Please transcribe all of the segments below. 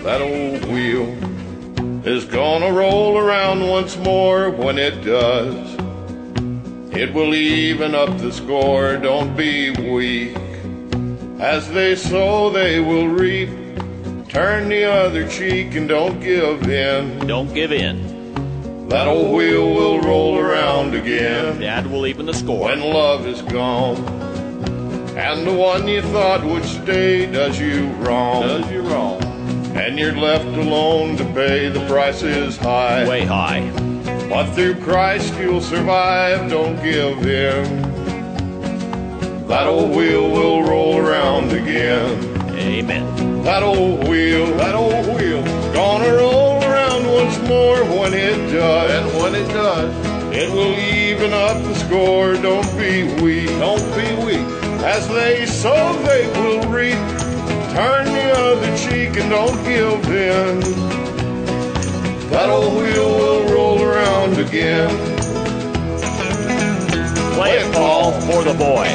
That old wheel is gonna roll around once more. When it does, it will even up the score. Don't be weak. As they sow, they will reap. Turn the other cheek and don't give in. Don't give in. That old wheel will roll around again. That will even the score. When love is gone, and the one you thought would stay does you wrong. Does you wrong. And you're left alone to pay. The price is high. Way high. But through Christ you'll survive. Don't give in. That old wheel will roll around again. Amen. That old wheel, gonna roll around once more. When it does, and when it does, it will even up the score. Don't be weak, don't be weak. As they sow, they will reap. Turn the other cheek and don't give in. That old wheel will roll around again. Play it, Paul, for the boy.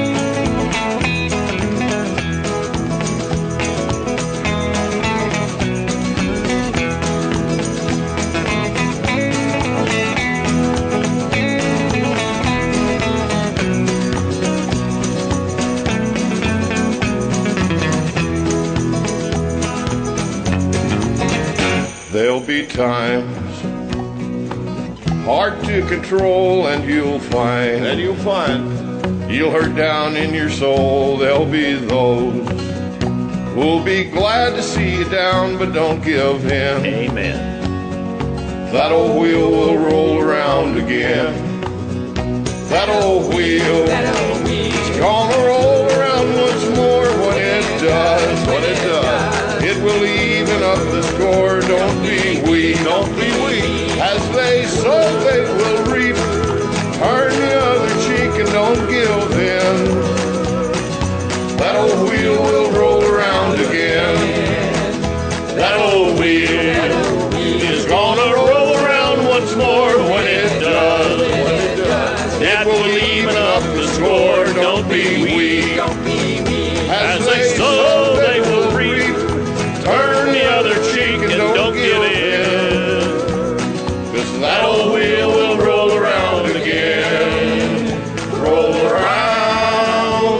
There'll be times hard to control, and you'll find you'll hurt down in your soul. There'll be those who'll be glad to see you down, but don't give in. Amen. That old wheel will roll around again. That old wheel is gonna roll around once more. When it does, it will even up the score. Don't be weak, don't be weak. As they sow, they will reap. Turn the other cheek and don't give in. That old wheel will roll around again. That old wheel is gonna roll around once more. When it does, it will even up the score. Don't be weak. As they sow, they will reap. Turn the other cheek and don't give in. 'Cause that old wheel will roll around again. Roll around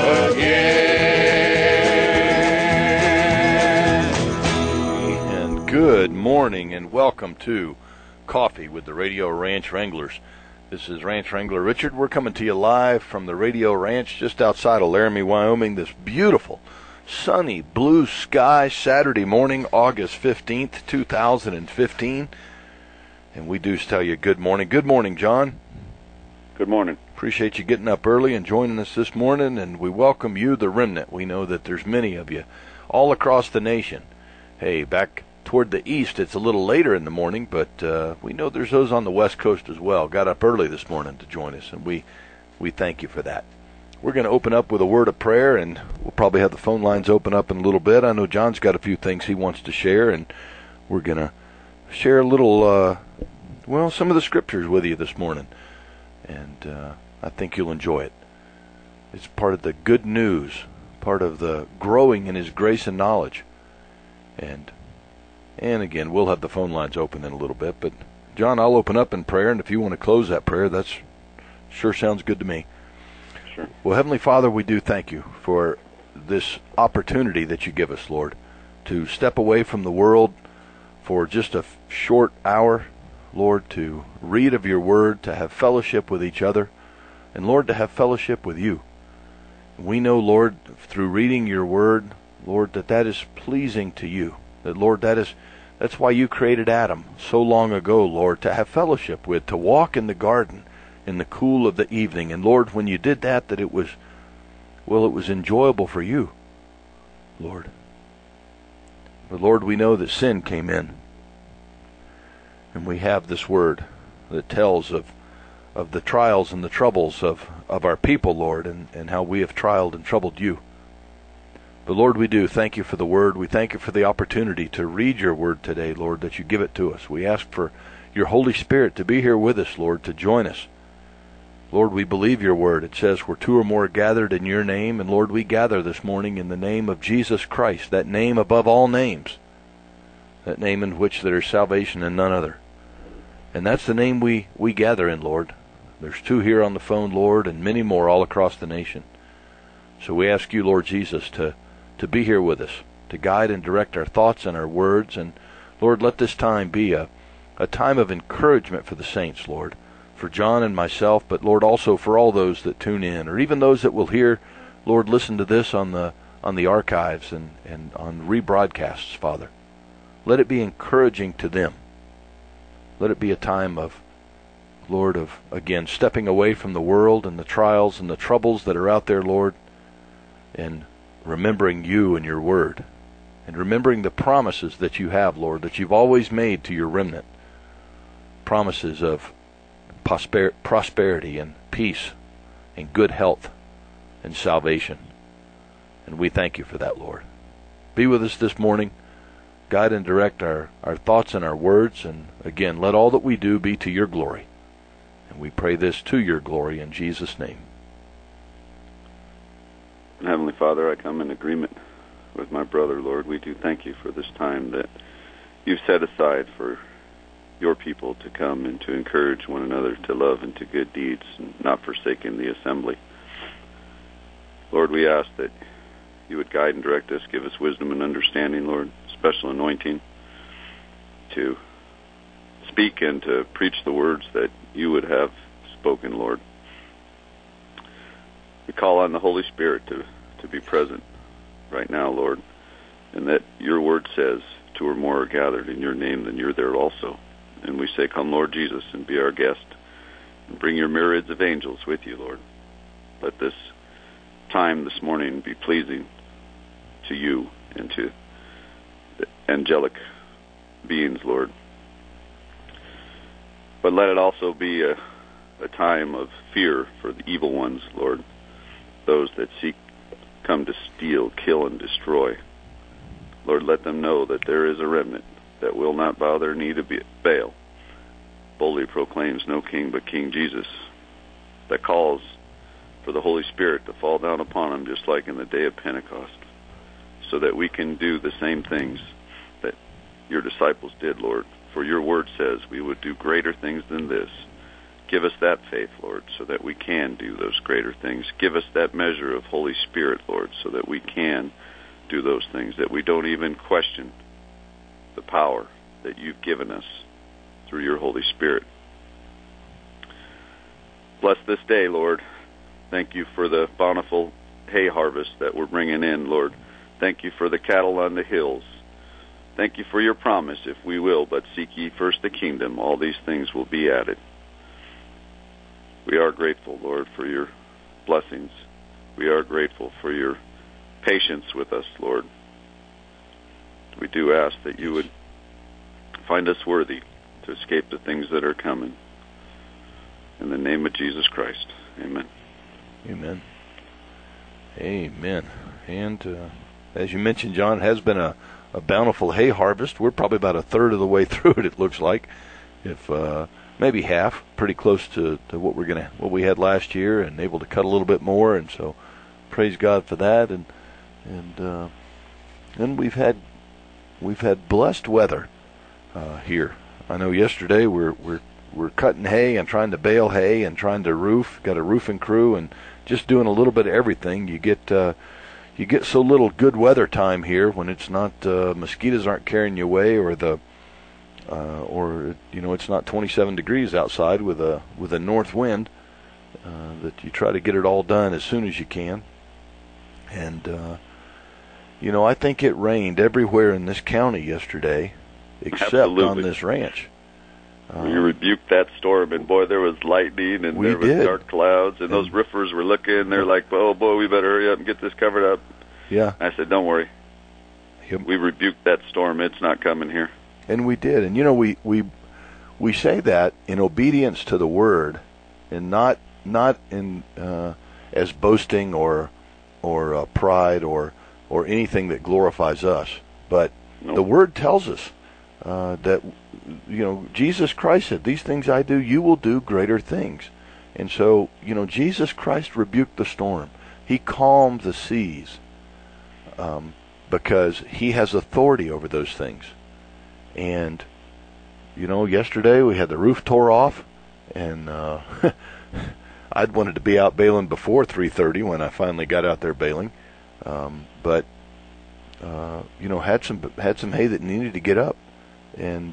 again. And good morning and welcome to Coffee with the Radio Ranch Wranglers. This is Ranch Wrangler Richard. We're coming to you live from the Radio Ranch just outside of Laramie, Wyoming. This beautiful sunny blue sky Saturday morning, August 15th, 2015. And we do tell you good morning. Good morning, John. Good morning. Appreciate you getting up early and joining us this morning, and we welcome you, the remnant. We know that there's many of you all across the nation. Hey, back toward the east, it's a little later in the morning, but we know there's those on the west coast as well. Got up early this morning to join us, and we thank you for that. We're going to open up with a word of prayer, and we'll probably have the phone lines open up in a little bit. I know John's got a few things he wants to share, and we're going to share a little, some of the scriptures with you this morning. And I think you'll enjoy it. It's part of the good news, part of the growing in His grace and knowledge. And again, we'll have the phone lines open in a little bit. But, John, I'll open up in prayer, and if you want to close that prayer, that's sure sounds good to me. Sure. Well, Heavenly Father, we do thank you for this opportunity that you give us, Lord, to step away from the world for just a short hour, Lord, to read of your word, to have fellowship with each other, and, Lord, to have fellowship with you. We know, Lord, through reading your word, Lord, that is pleasing to you. That, Lord, that's why you created Adam so long ago, Lord, to have fellowship with, to walk in the garden in the cool of the evening. And, Lord, when you did that it was enjoyable for you, Lord. But, Lord, we know that sin came in. And we have this word that tells of the trials and the troubles of our people, Lord, and how we have trialed and troubled you. But, Lord, we do thank you for the word. We thank you for the opportunity to read your word today, Lord, that you give it to us. We ask for your Holy Spirit to be here with us, Lord, to join us. Lord, we believe your word. It says where two or more are gathered in your name, and, Lord, we gather this morning in the name of Jesus Christ, that name above all names. that name in which there is salvation and none other. And that's the name we gather in, Lord. There's 2 here on the phone, Lord, and many more all across the nation. So we ask you, Lord Jesus, to be here with us, to guide and direct our thoughts and our words. And, Lord, let this time be a time of encouragement for the saints, Lord, for John and myself, but, Lord, also for all those that tune in, or even those that will hear, Lord, listen to this on the archives and on rebroadcasts, Father. Let it be encouraging to them. Let it be a time of, Lord, of, again, stepping away from the world and the trials and the troubles that are out there, Lord, and remembering you and your word, and remembering the promises that you have, Lord, that you've always made to your remnant. Promises of prosperity and peace and good health and salvation. And we thank you for that, Lord. Be with us this morning. Guide and direct our thoughts and our words. And again, let all that we do be to your glory. And we pray this to your glory in Jesus' name. Heavenly Father, I come in agreement with my brother, Lord. We do thank you for this time that you've set aside for your people to come and to encourage one another to love and to good deeds, and not forsaking the assembly. Lord, we ask that you would guide and direct us, give us wisdom and understanding, Lord, special anointing to speak and to preach the words that you would have spoken, Lord. We call on the Holy Spirit to be present right now, Lord, and that your word says 2 or more are gathered in your name, then you're there also. And we say, come, Lord Jesus, and be our guest, and bring your myriads of angels with you, Lord. Let this time this morning be pleasing to you and to the angelic beings, Lord. But let it also be a time of fear for the evil ones, Lord, those that come to steal, kill, and destroy. Lord, let them know that there is a remnant that will not bow their knee to Baal, boldly proclaims no king but King Jesus, that calls for the Holy Spirit to fall down upon them just like in the day of Pentecost, so that we can do the same things that your disciples did, Lord. For your word says we would do greater things than this. Give us that faith, Lord, so that we can do those greater things. Give us that measure of Holy Spirit, Lord, so that we can do those things, that we don't even question the power that you've given us through your Holy Spirit. Bless this day, Lord. Thank you for the bountiful hay harvest that we're bringing in, Lord. Thank you for the cattle on the hills. Thank you for your promise, if we will but seek ye first the kingdom, all these things will be added. We are grateful, Lord, for your blessings. We are grateful for your patience with us, Lord. We do ask that you would find us worthy to escape the things that are coming. In the name of Jesus Christ, amen. Amen. Amen. And as you mentioned, John, it has been a bountiful hay harvest. We're probably about a third of the way through it looks like. If maybe half, pretty close to what we had last year, and able to cut a little bit more, and so praise God for that. And then we've had blessed weather here. I know yesterday we're cutting hay and trying to bale hay and trying to roof. Got a roofing crew and just doing a little bit of everything. You get so little good weather time here when it's not mosquitoes aren't carrying you away, or it's not 27 degrees outside with a north wind, that you try to get it all done as soon as you can. And I think it rained everywhere in this county yesterday except Absolutely. on this ranch. We rebuked that storm, and boy, there was lightning, and there was dark clouds, and those roofers were looking. They're like, "Oh boy, we better hurry up and get this covered up." Yeah. I said, "Don't worry. Yep. We rebuked that storm. It's not coming here." And we did. And we say that in obedience to the word, and not in as boasting or pride or anything that glorifies us. But Nope. The word tells us that Jesus Christ said, "These things I do, you will do greater things." And so Jesus Christ rebuked the storm. He calmed the seas because he has authority over those things. And, yesterday we had the roof tore off, and I'd wanted to be out baling before 3:30 when I finally got out there baling. But had some hay that needed to get up. And,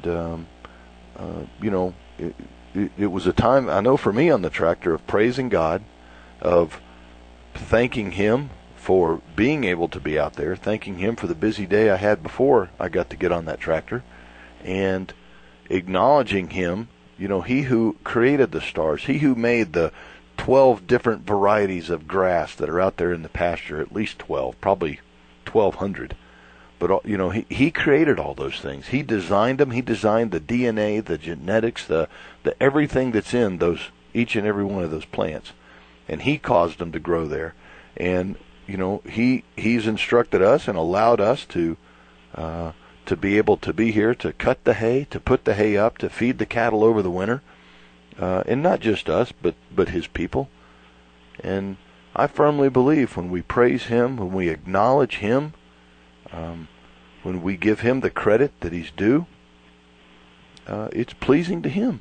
it was a time, I know for me on the tractor, of praising God, of thanking Him for being able to be out there, thanking Him for the busy day I had before I got to get on that tractor, and acknowledging Him, He who created the stars, He who made the 12 different varieties of grass that are out there in the pasture, at least 12, probably 1,200. But, he created all those things. He designed them. He designed the DNA, the genetics, the everything that's in each and every one of those plants. And He caused them to grow there. And, He's instructed us and allowed us to be able to be here, to cut the hay, to put the hay up, to feed the cattle over the winter. And not just us, but His people. And I firmly believe when we praise Him, when we acknowledge Him, when we give Him the credit that He's due, it's pleasing to Him.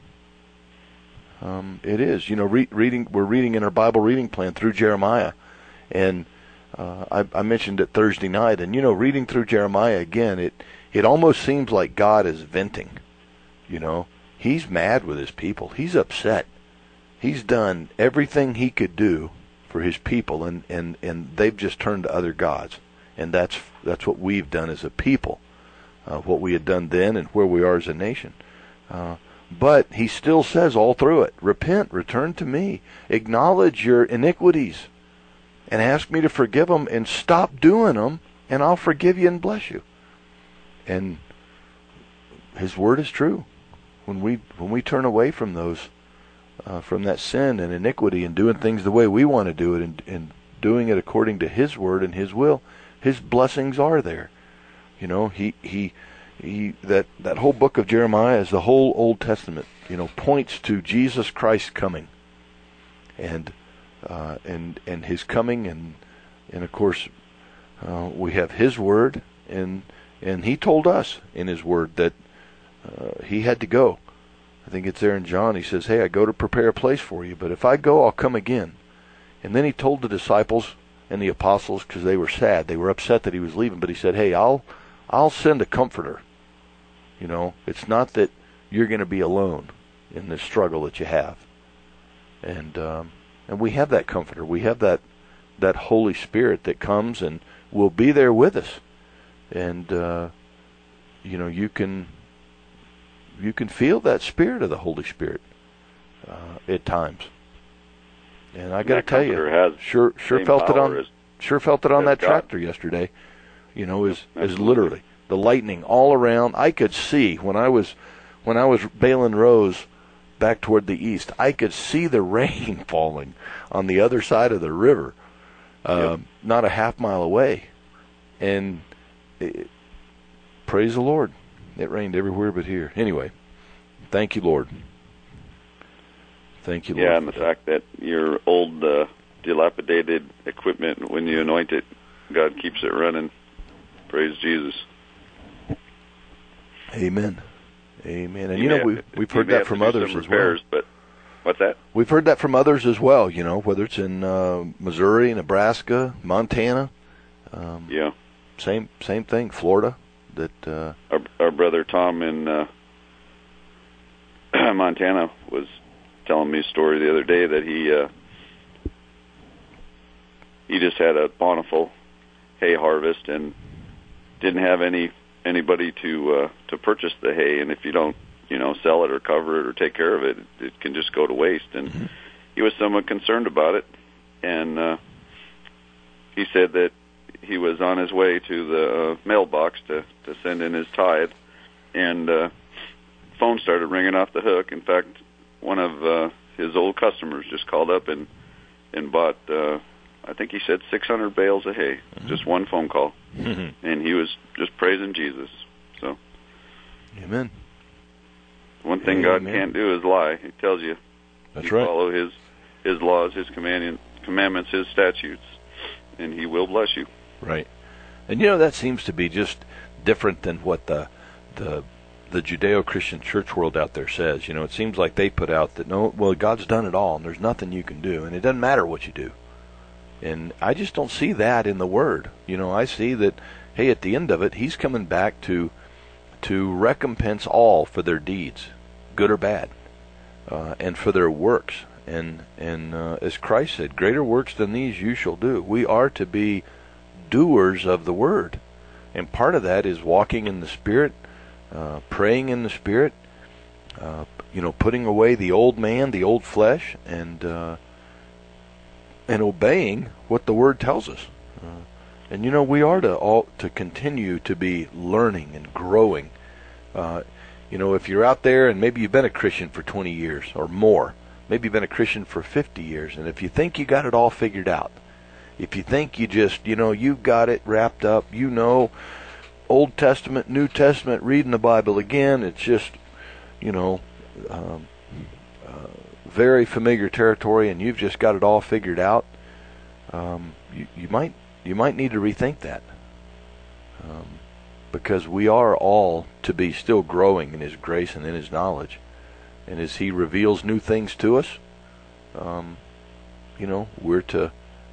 It is. We're reading in our Bible reading plan through Jeremiah, and I mentioned it Thursday night, and reading through Jeremiah again, it almost seems like God is venting. He's mad with His people. He's upset. He's done everything He could do for His people, and they've just turned to other gods. And that's what we've done as a people, what we had done then and where we are as a nation. But He still says all through it, repent, return to me, acknowledge your iniquities, and ask me to forgive them, and stop doing them, and I'll forgive you and bless you. And His word is true. When we turn away from those, from that sin and iniquity, and doing things the way we want to do it, and doing it according to His word and His will, His blessings are there. That whole book of Jeremiah, is the whole Old Testament, points to Jesus Christ coming, and His coming, and of course we have His word, and He told us in His word that He had to go. I think it's there in John. He says, "Hey, I go to prepare a place for you, but if I go, I'll come again." And then He told the disciples and the apostles, because they were sad, they were upset that He was leaving, but He said, "Hey, I'll send a comforter." It's not that you're going to be alone in this struggle that you have. And we have that comforter. We have that Holy Spirit that comes and will be there with us. And you can feel that Spirit of the Holy Spirit at times. And I got to tell you, sure felt it on that tractor yesterday. Is literally the lightning all around. I could see when I was baling rows back toward the east, I could see the rain falling on the other side of the river, not a half mile away. And praise the Lord, it rained everywhere but here. Anyway, thank you, Lord. Thank you, Lord. Yeah, and the fact that your old, dilapidated equipment, when you anoint it, God keeps it running. Praise Jesus. Amen. Amen. And we've heard that from others as well. But what's that? We've heard that from others as well. Whether it's in Missouri, Nebraska, Montana. Yeah. Same thing. Florida. That our brother Tom in Montana was telling me a story the other day that he just had a bountiful hay harvest and didn't have anybody to purchase the hay, and if you don't sell it or cover it or take care of it, it can just go to waste. And he was somewhat concerned about it, and he said that he was on his way to the mailbox to send in his tithe, and phone started ringing off the hook. In fact, one of his old customers just called up and bought, I think he said 600 bales of hay, just one phone call. And he was just praising Jesus. So, amen. One thing God can't do is lie. He tells you. That's right. Follow His laws, His commandments, His statutes, and He will bless you. Right. And that seems to be just different than what the the Judeo-Christian church world out there says. It seems like they put out that, no, well, God's done it all, and there's nothing you can do, and it doesn't matter what you do. And I just don't see that in the Word. I see that, hey, at the end of it, He's coming back to recompense all for their deeds, good or bad, and for their works. And as Christ said, greater works than these you shall do. We are to be doers of the Word. And part of that is walking in the Spirit, praying in the Spirit, putting away the old man, the old flesh, and obeying what the Word tells us. And we are to continue to be learning and growing. If you're out there and maybe you've been a Christian for 20 years or more, maybe you've been a Christian for 50 years, and if you think you got it all figured out, if you think you just, you've got it wrapped up, Old Testament, New Testament, reading the Bible again, it's just, very familiar territory, and you've just got it all figured out, you might need to rethink that. Because we are all to be still growing in His grace and in His knowledge. And as He reveals new things to us, we're to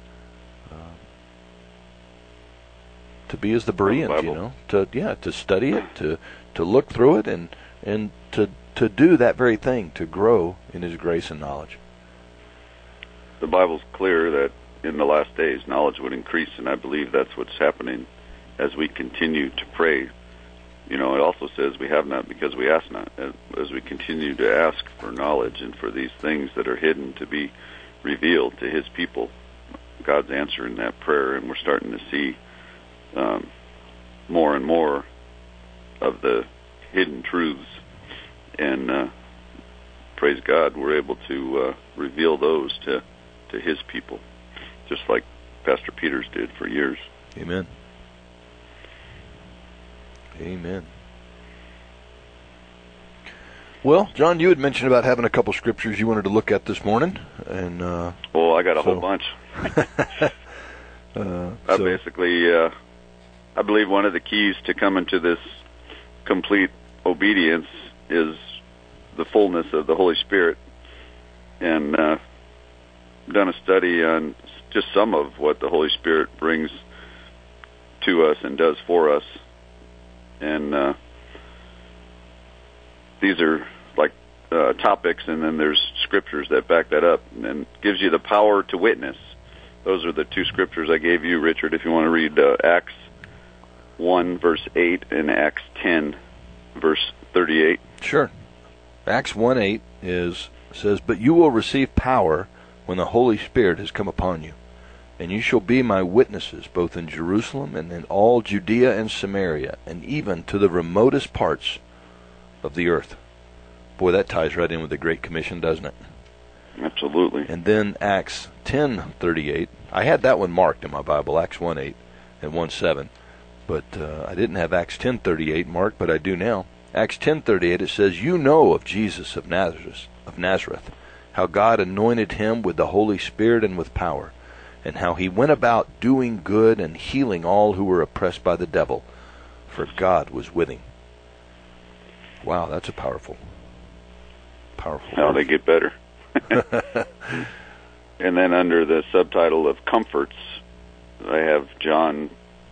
be as the Bereans, to study it, to look through it, and to do that very thing, to grow in His grace and knowledge. The Bible's clear that in the last days knowledge would increase, and I believe that's what's happening as we continue to pray. It also says we have not because we ask not. As we continue to ask for knowledge and for these things that are hidden to be revealed to His people, God's answering that prayer, and we're starting to see more and more of the hidden truths. And praise God, we're able to reveal those to His people, just like Pastor Peters did for years. Amen. Amen. Well, John, you had mentioned about having a couple scriptures you wanted to look at this morning, and I got a whole bunch. I believe one of the keys to coming to this complete obedience is the fullness of the Holy Spirit, and done a study on just some of what the Holy Spirit brings to us and does for us. And these are like topics, and then there's scriptures that back that up, and gives you the power to witness. Those are the two scriptures I gave you, Richard, if you want to read Acts 1, verse 8, and Acts 10, verse 38. Sure. Acts 1:8 says, "But you will receive power when the Holy Spirit has come upon you, and you shall be my witnesses both in Jerusalem and in all Judea and Samaria, and even to the remotest parts of the earth." Boy, that ties right in with the Great Commission, doesn't it? Absolutely. And then Acts 10:38. I had that one marked in my Bible, Acts 1:8 and 1:7. But I didn't have Acts 10:38 marked, but I do now. Acts 10:38, it says, "You know of Jesus of Nazareth, how God anointed him with the Holy Spirit and with power, and how he went about doing good and healing all who were oppressed by the devil, for God was with him." Wow, that's a powerful. How they get better. And then under the subtitle of comforts, I have John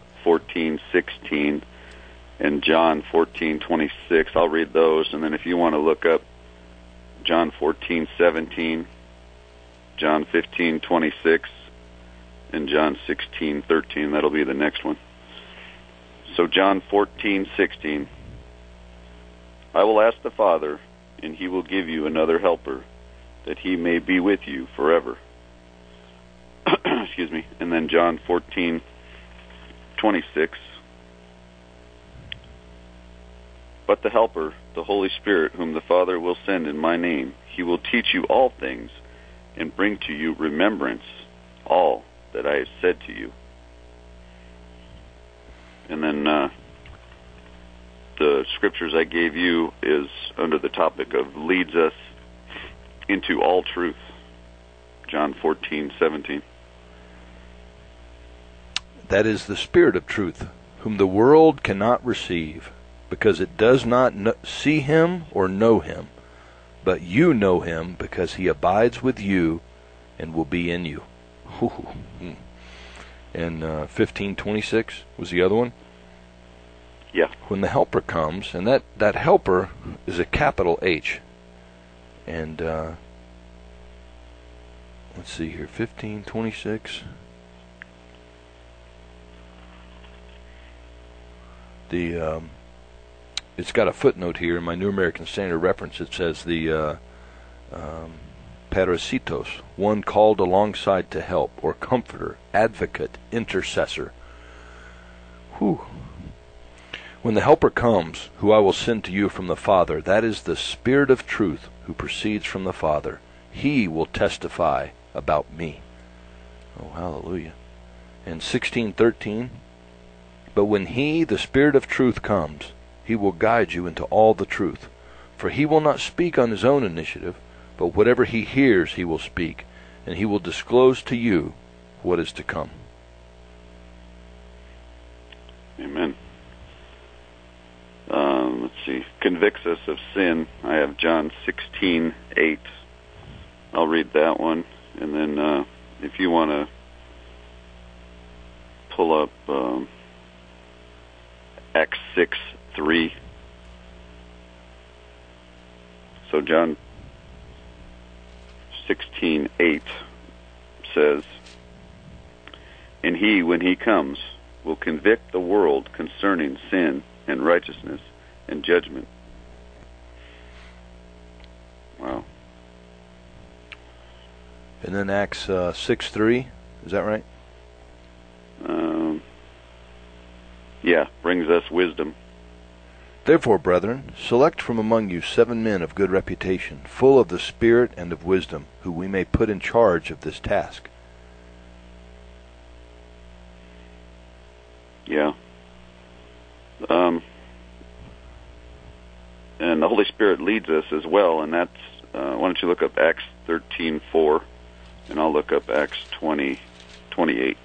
14:16 and John 14:26. I'll read those, and then if you want to look up John 14:17, John 15:26, and John 16:13, that'll be the next one. So John 14:16, "I will ask the Father, and he will give you another helper, that he may be with you forever." Excuse me. And then John 14:26, "But the Helper, the Holy Spirit, whom the Father will send in my name, he will teach you all things, and bring to you remembrance all that I have said to you." And then the scriptures I gave you is under the topic of leads us into all truth, John 14:17. "That is the Spirit of truth, whom the world cannot receive, because it does not see him or know him, but you know him because he abides with you and will be in you. And 15:26 was the other one? Yeah. When the Helper comes, and that Helper is a capital H. And let's see here, 15:26. It's got a footnote here in my New American Standard Reference. It says the parasitos, one called alongside to help, or comforter, advocate, intercessor. Whew. When the Helper comes, who I will send to you from the Father, that is the Spirit of truth who proceeds from the Father. He will testify about me. Oh, hallelujah. And 16:13, but when he, the Spirit of truth, comes, he will guide you into all the truth. For he will not speak on his own initiative, but whatever he hears he will speak, and he will disclose to you what is to come. Amen. Let's see. Convicts us of sin. I have John 16:8. I'll read that one, and then if you want to pull up Acts 6:3. So John 16:8 says, and he, when he comes, will convict the world concerning sin and righteousness and judgment. Wow. And then Acts 6:3, is that right? Yeah, brings us wisdom. Therefore, brethren, select from among you 7 men of good reputation, full of the Spirit and of wisdom, who we may put in charge of this task. Yeah. And the Holy Spirit leads us as well, and that's, why don't you look up Acts 13:4, and I'll look up Acts 20:28.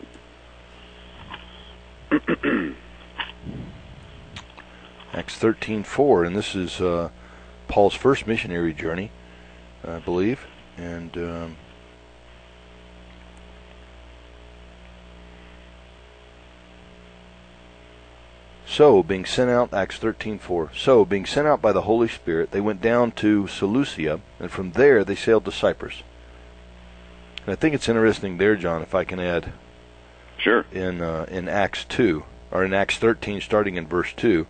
Acts 13:4, and this is Paul's first missionary journey, I believe. And so, being sent out, Acts 13:4. So, being sent out by the Holy Spirit, they went down to Seleucia, and from there they sailed to Cyprus. And I think it's interesting there, John, if I can add. Sure. In Acts 2, or in Acts 13, starting in verse 2.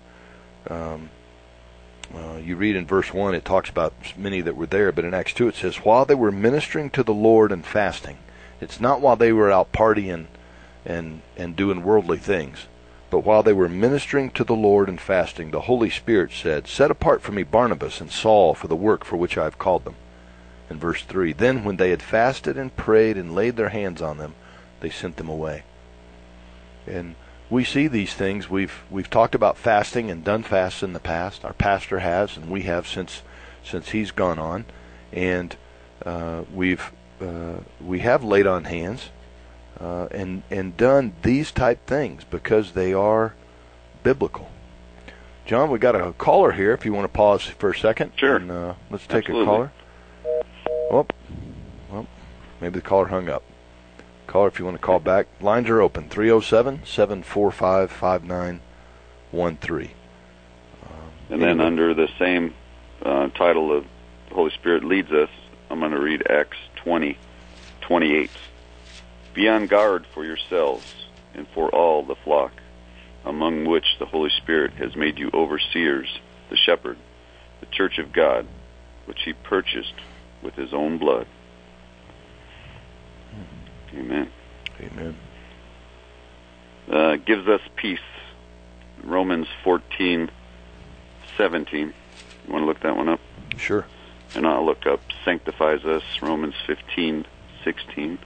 You read in verse 1, it talks about many that were there, but in Acts 2 it says, while they were ministering to the Lord and fasting. It's not while they were out partying and doing worldly things, but while they were ministering to the Lord and fasting, the Holy Spirit said, set apart for me Barnabas and Saul for the work for which I have called them. In verse 3, then when they had fasted and prayed and laid their hands on them, they sent them away. And we see these things. We've talked about fasting and done fasts in the past. Our pastor has, and we have since he's gone on. And we have laid on hands and done these type things because they are biblical. John, we got a caller here. If you want to pause for a second, sure. And, let's take Absolutely. a caller. Well, maybe the caller hung up. Caller, if you want to call back, lines are open, 307-745-5913. And then under the same title of the Holy Spirit leads us, I'm going to read Acts 20:28. Be on guard for yourselves and for all the flock, among which the Holy Spirit has made you overseers, the shepherd, the church of God, which he purchased with his own blood. Amen. Amen. Gives us peace. Romans 14:17. You want to look that one up? Sure. And I'll look up sanctifies us. Romans 15:16.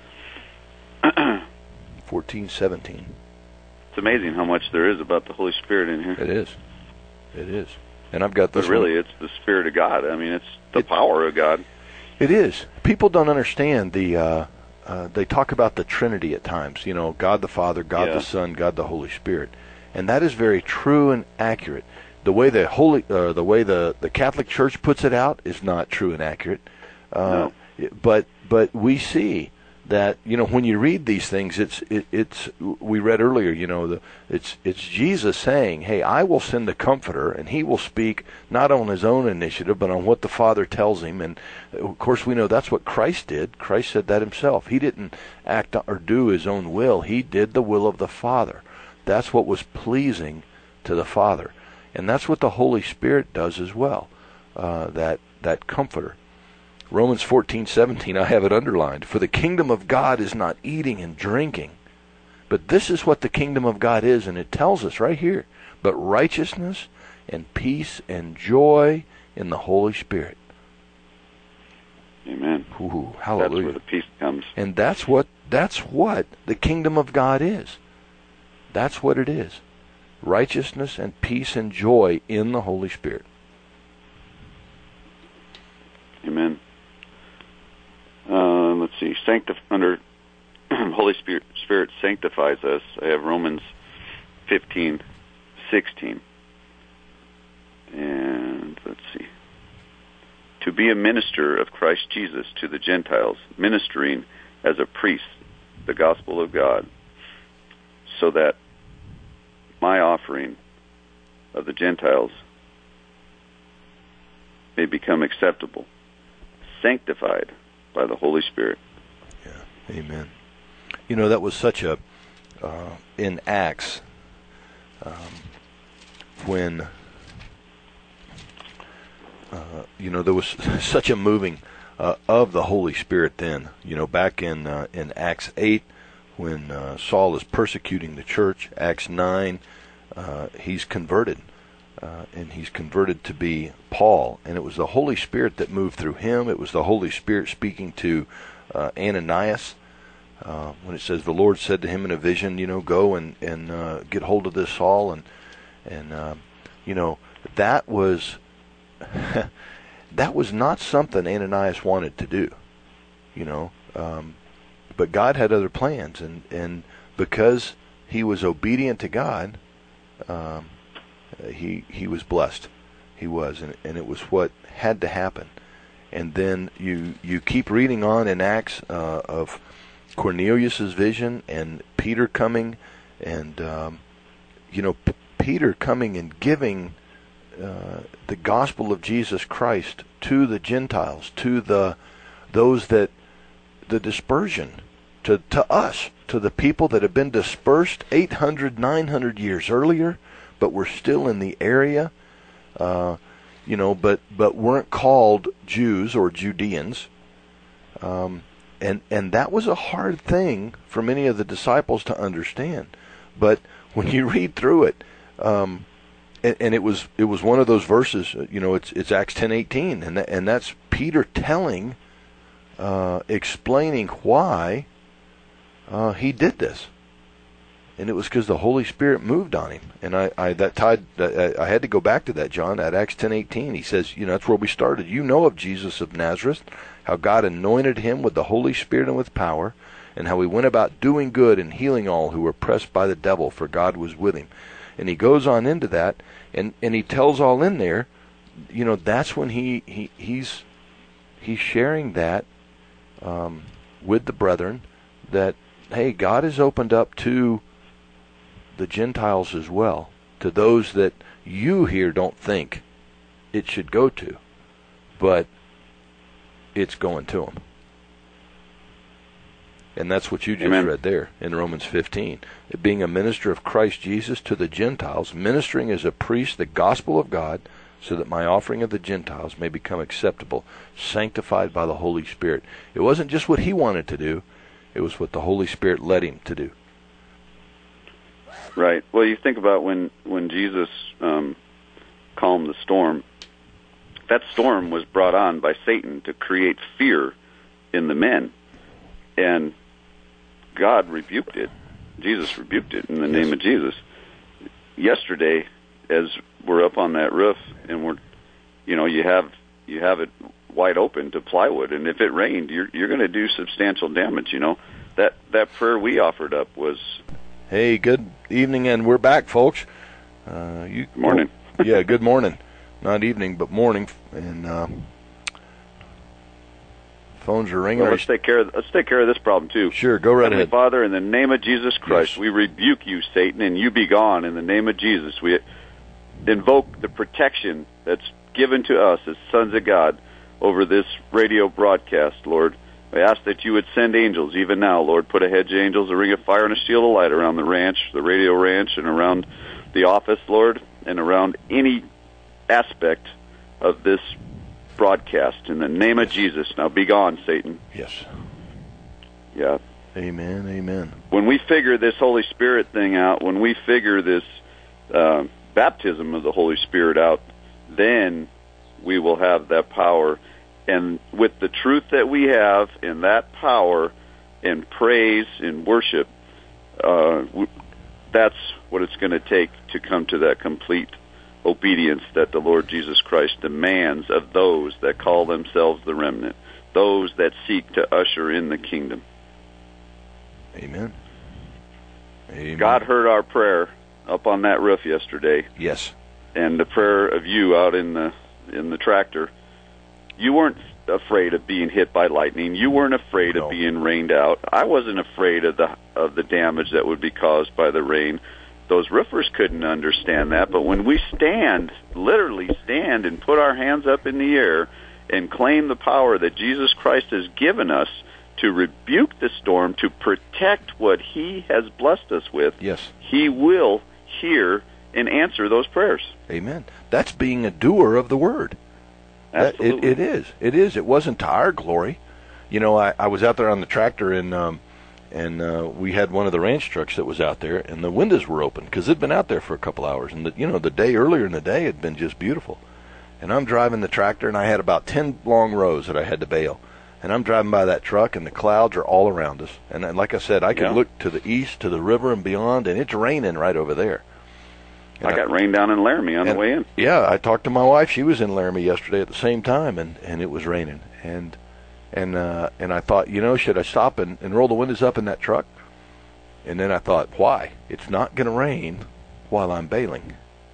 14:17. It's amazing how much there is about the Holy Spirit in here. It is. It is. And I've got this. But really, it's the Spirit of God. I mean, it's the power of God. It is. People don't understand the. They talk about the Trinity at times. You know, God the Father, God the Son, God the Holy Spirit, and that is very true and accurate. the way the Catholic Church puts it out is not true and accurate. No. But we see that, when you read these things, it's we read earlier, it's Jesus saying, hey, I will send the Comforter, and he will speak not on his own initiative, but on what the Father tells him. And of course we know that's what Christ did. Christ said that himself. He didn't act or do his own will. He did the will of the Father. That's what was pleasing to the Father. And that's what the Holy Spirit does as well, that Comforter. Romans 14:17, I have it underlined. For the kingdom of God is not eating and drinking, but this is what the kingdom of God is, and it tells us right here. But righteousness and peace and joy in the Holy Spirit. Amen. Ooh, hallelujah. That's where the peace comes. And that's what the kingdom of God is. That's what it is. Righteousness and peace and joy in the Holy Spirit. Amen. Let's see. Under Holy Spirit sanctifies us. I have Romans 15:16. And let's see. To be a minister of Christ Jesus to the Gentiles, ministering as a priest the gospel of God, so that my offering of the Gentiles may become acceptable, sanctified by the Holy Spirit. Yeah, amen. That was such a, in Acts, when, there was such a moving of the Holy Spirit then. Back in Acts 8, when Saul is persecuting the church, Acts 9, he's converted. And he's converted to be Paul. And it was the Holy Spirit that moved through him. It was the Holy Spirit speaking to Ananias. When it says the Lord said to him in a vision, go and get hold of this Saul. And that was that was not something Ananias wanted to do. But God had other plans. And because he was obedient to God, he was blessed. He was, and it was what had to happen. And then you keep reading on in Acts of Cornelius's vision and Peter coming, and Peter coming and giving the gospel of Jesus Christ to the Gentiles, to those that the dispersion, to us, to the people that have been dispersed 800, 900 years earlier, but were still in the area, but weren't called Jews or Judeans. And that was a hard thing for many of the disciples to understand. But when you read through it, and it was one of those verses, it's Acts 10:18, and that's Peter telling, explaining why he did this. And it was because the Holy Spirit moved on him. And I had to go back to that, John, at Acts 10:18. He says, that's where we started. You know of Jesus of Nazareth, how God anointed him with the Holy Spirit and with power, and how he went about doing good and healing all who were pressed by the devil, for God was with him. And he goes on into that, and he tells all in there, that's when he's sharing that with the brethren, that, hey, God has opened up to the Gentiles as well, to those that you here don't think it should go to, but it's going to them. And that's what you just Amen. read there in Romans 15. Being a minister of Christ Jesus to the Gentiles, ministering as a priest the gospel of God, so that my offering of the Gentiles may become acceptable, sanctified by the Holy Spirit. It wasn't just what he wanted to do, it was what the Holy Spirit led him to do. Right. Well, you think about when Jesus calmed the storm, that storm was brought on by Satan to create fear in the men. And God rebuked it. Jesus rebuked it in the name of Jesus. Yesterday, as we're up on that roof and you have it wide open to plywood, and if it rained, you're going to do substantial damage. That prayer we offered up was. Hey, good evening, and we're back, folks. Morning. Yeah, good morning. Not evening, but morning. And phones are ringing. Well, let's take care of this problem too. Sure, go right Heavenly ahead. Father, in the name of Jesus Christ, Yes. we rebuke you, Satan, and you be gone. In the name of Jesus, we invoke the protection that's given to us as sons of God over this radio broadcast, Lord. We ask that you would send angels even now, Lord. Put a hedge of angels, a ring of fire, and a shield of light around the ranch, the radio ranch, and around the office, Lord, and around any aspect of this broadcast. In the name of Jesus. Now be gone, Satan. Yes. Yeah. Amen, amen. When we figure this Holy Spirit thing out, when we figure this baptism of the Holy Spirit out, then we will have that power. And with the truth that we have in that power and praise and worship, that's what it's going to take to come to that complete obedience that the Lord Jesus Christ demands of those that call themselves the remnant, those that seek to usher in the kingdom. Amen. Amen. God heard our prayer up on that roof yesterday, Yes. and the prayer of you out in the tractor. You weren't afraid of being hit by lightning. You weren't afraid No. of being rained out. I wasn't afraid of the damage that would be caused by the rain. Those roofers couldn't understand that, but when we literally stand and put our hands up in the air and claim the power that Jesus Christ has given us to rebuke the storm, to protect what He has blessed us with, Yes. He will hear and answer those prayers. Amen. That's being a doer of the word. Absolutely. It is. It is. It wasn't to our glory. You know, I was out there on the tractor, and we had one of the ranch trucks that was out there, and the windows were open because it'd been out there for a couple hours, and the day earlier in the day had been just beautiful. And I'm driving the tractor, and I had about 10 long rows that I had to bale. And I'm driving by that truck, and the clouds are all around us. And like I said, I could look to the east, to the river, and beyond, and it's raining right over there. And I got rain down in Laramie on the way in. Yeah, I talked to my wife. She was in Laramie yesterday at the same time, and it was raining. And I thought, should I stop and roll the windows up in that truck? And then I thought, why? It's not going to rain while I'm baling.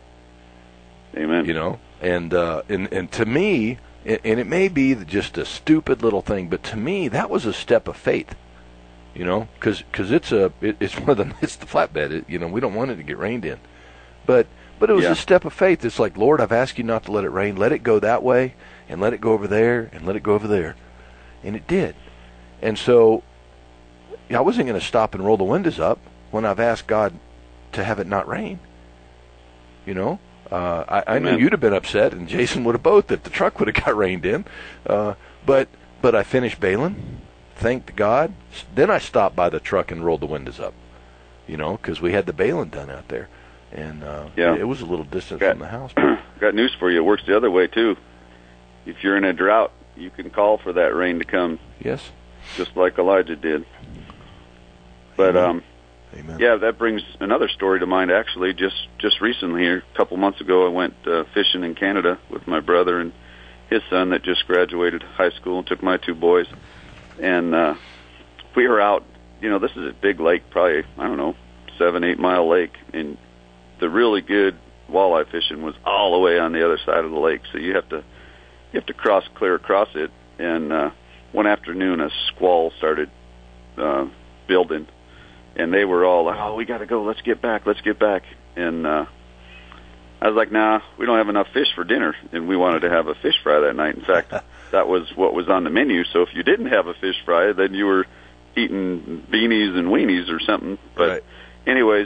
Amen. And to me, and it may be just a stupid little thing, but to me, that was a step of faith. Because it's the flatbed. We don't want it to get rained in. But it was a step of faith. It's like, Lord, I've asked you not to let it rain. Let it go that way, and let it go over there, and let it go over there. And it did. And so I wasn't going to stop and roll the windows up when I've asked God to have it not rain. I knew you'd have been upset, and Jason would have both, if the truck would have got rained in. But I finished baling, thanked God. Then I stopped by the truck and rolled the windows up, because we had the baling done out there. And it was a little distance from the house. Got news for you. It works the other way, too. If you're in a drought, you can call for that rain to come. Yes. Just like Elijah did. But, Amen. yeah, that brings another story to mind, actually. Just recently, a couple months ago, I went fishing in Canada with my brother and his son that just graduated high school and took my two boys. And we were out, this is a big lake, probably, 7-8 mile lake, and the really good walleye fishing was all the way on the other side of the lake. So you have to clear across it. And one afternoon, a squall started building, and they were all, "Oh, we got to go. Let's get back. And I was like, "Nah, we don't have enough fish for dinner." And we wanted to have a fish fry that night. In fact, that was what was on the menu. So if you didn't have a fish fry, then you were eating beanies and weenies or something. But anyways,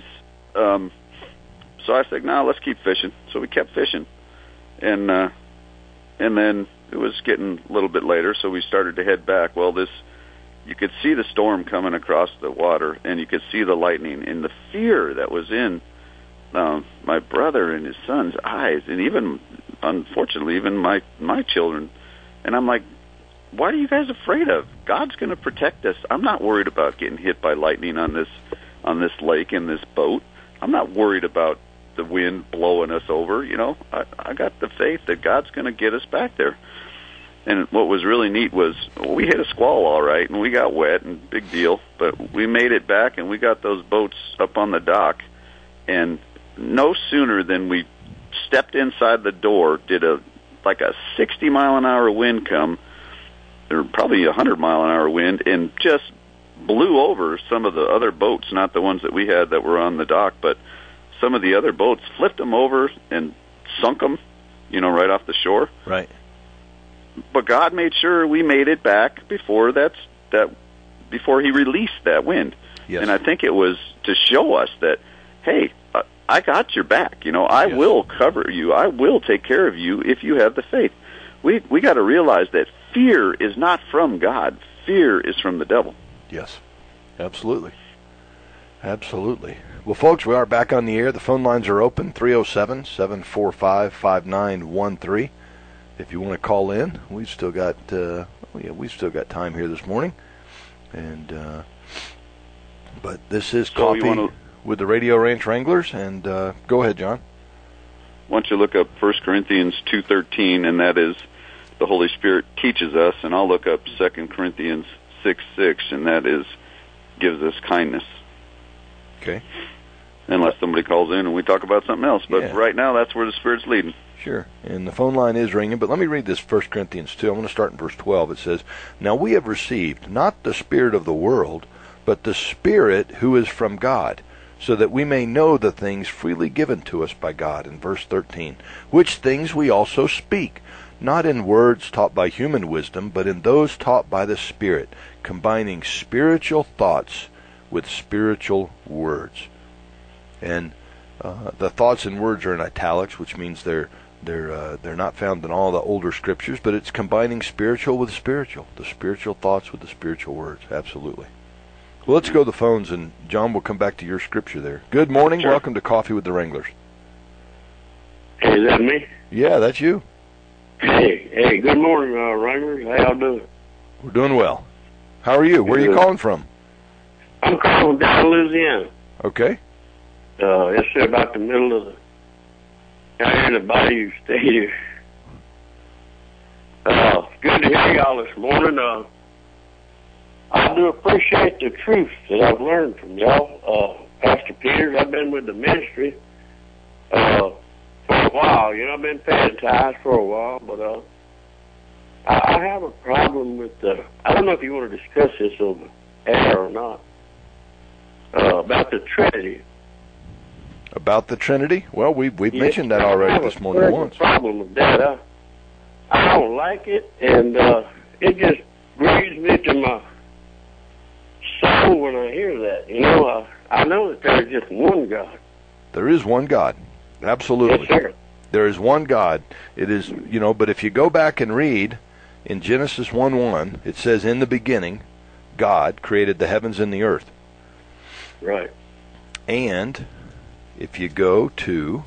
so I said, "No, let's keep fishing." So we kept fishing, and then it was getting a little bit later, so we started to head back. Well, you could see the storm coming across the water, and you could see the lightning, and the fear that was in my brother and his son's eyes, and even, unfortunately, even my children. And I'm like, "What are you guys afraid of? God's going to protect us. I'm not worried about getting hit by lightning on this lake in this boat. I'm not worried about the wind blowing us over. I got the faith that God's going to get us back there." And what was really neat was we hit a squall all right, and we got wet, and big deal. But we made it back, and we got those boats up on the dock. And no sooner than we stepped inside the door, did a 60-mile-an-hour wind come, or probably a 100-mile-an-hour wind, and just blew over some of the other boats, not the ones that we had that were on the dock, but some of the other boats, flipped them over and sunk them, right off the shore. Right. But God made sure we made it back before before He released that wind. Yes. And I think it was to show us that, hey, I got your back. I will cover you. I will take care of you if you have the faith. We got to realize that fear is not from God. Fear is from the devil. Yes, absolutely. Absolutely. Well, folks, we are back on the air. The phone lines are open, 307-745-5913. If you want to call in, we've still got time here this morning. And but this is Coffee with the Radio Ranch Wranglers. And go ahead, John. Why don't you look up 1 Corinthians 2:13, and that is the Holy Spirit teaches us, and I'll look up 2 Corinthians 6:6, and that is gives us kindness. Okay. Unless somebody calls in and we talk about something else. But right now, that's where the Spirit's leading. Sure. And the phone line is ringing, but let me read this 1 Corinthians 2. I'm going to start in verse 12. It says, "Now we have received not the spirit of the world, but the Spirit who is from God, so that we may know the things freely given to us by God." In verse 13, "Which things we also speak, not in words taught by human wisdom, but in those taught by the Spirit, combining spiritual thoughts with spiritual words." And the thoughts and words are in italics, which means they're not found in all the older scriptures, but it's combining spiritual with spiritual, the spiritual thoughts with the spiritual words. Absolutely. Well, let's go to the phones, and John will come back to your scripture there. Good morning. Sure. Welcome to Coffee with the Wranglers. Hey, is that me? Yeah, that's you. Hey, good morning, Wranglers. How y'all doing? We're doing well. How are you? Where are you calling from? I'm calling down Louisiana. Okay. Yes, sir, about the middle of down in the Bayou State here. Good to hear y'all this morning. I do appreciate the truth that I've learned from y'all. Pastor Peters, I've been with the ministry for a while. I've been paying tithes for a while, but I have a problem with I don't know if you want to discuss this over air or not, about the Trinity. About the Trinity? Well, we've mentioned that already this morning once. I have a problem with that. I don't like it, and it just grieves me to my soul when I hear that. I know that there's just one God. There is one God. Absolutely. Yes, sir. There is one God. It is, but if you go back and read in Genesis 1:1, it says, "In the beginning, God created the heavens and the earth." Right. And if you go to,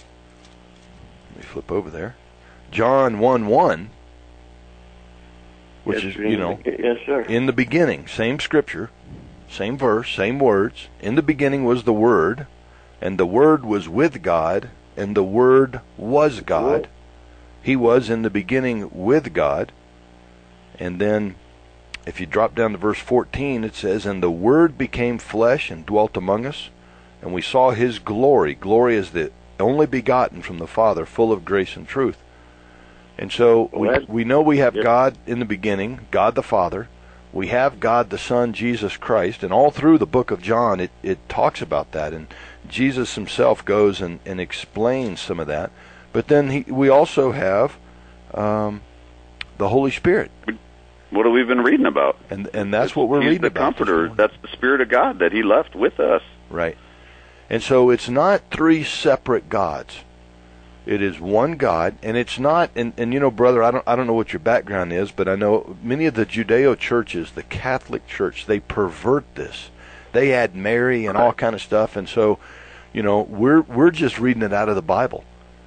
let me flip over there, John 1:1, which is, yes, sir. In the beginning, same scripture, same verse, same words. In the beginning was the Word, and the Word was with God, and the Word was God. He was in the beginning with God. And then if you drop down to verse 14, it says, "And the Word became flesh and dwelt among us, and we saw His glory. Glory is the only begotten from the Father, full of grace and truth." And so we know we have God in the beginning, God the Father. We have God the Son, Jesus Christ. And all through the book of John, it talks about that. And Jesus himself goes and explains some of that. But then we also have the Holy Spirit. What have we been reading about? And that's what we're reading about. He's the Comforter. That's the Spirit of God that He left with us. Right. And so it's not three separate gods. It is one God, and it's not, and brother, I don't know what your background is, but I know many of the Judeo churches, the Catholic Church, they pervert this. They add Mary and all kind of stuff, and so, we're just reading it out of the Bible,